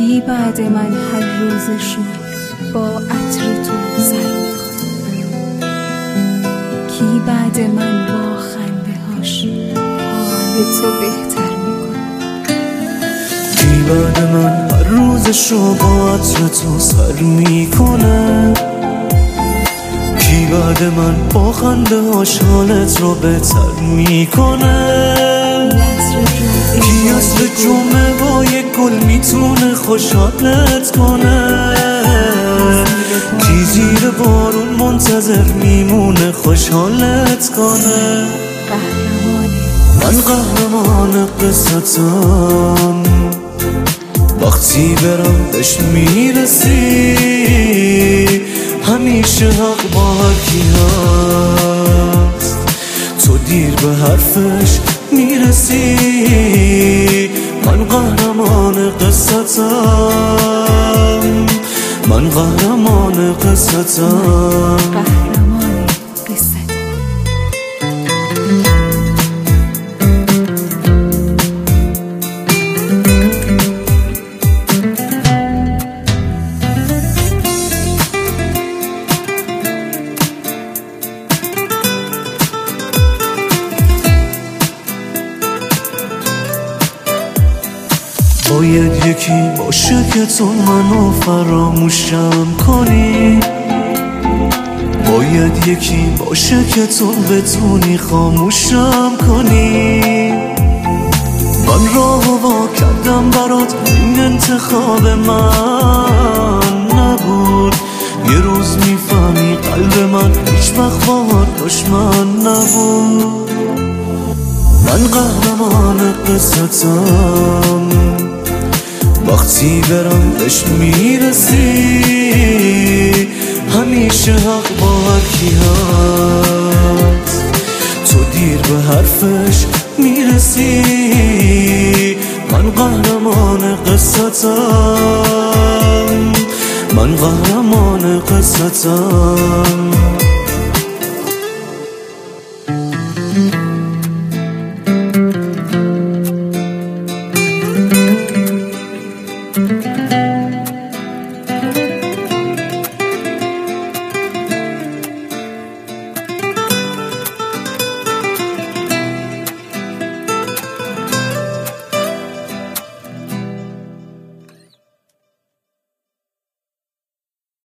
کی بعد من هر روزشو با عطر تو سر میکنه؟ کی بعد من با خنده هاش حال تو بهتر میکنه؟ کی بعد من هر روزشو با عطر تو سر میکنه؟ کی بعد من با خنده هاش حالت رو بهتر میکنه؟ کی عصر جمعه با یک گل میتونه خوشحالت کنه؟ کی زیر بارون منتظر میمونه خوشحالت کنه؟ من قهرمان قصتم، وقتی برندش میرسی همیشه حق با هر کی هست، تو دیر به حرفش میرسی. من قهرمان قصتم، من قهرمان قصتم. باید یکی باشه که تو منو فراموشم کنی، باید یکی باشه که تو بتونی خاموشم کنی. من راهو وا کردم برات، این انتخاب من نبود. یه روز میفهمی قلب من هیچ وقت باهات دشمن نبود. من قهرمان قصتم، وقتی برندش میرسی همیشه حق با هر کی هست، تو دیر به حرفش میرسی. من قهرمان قصتم، من قهرمان قصتم.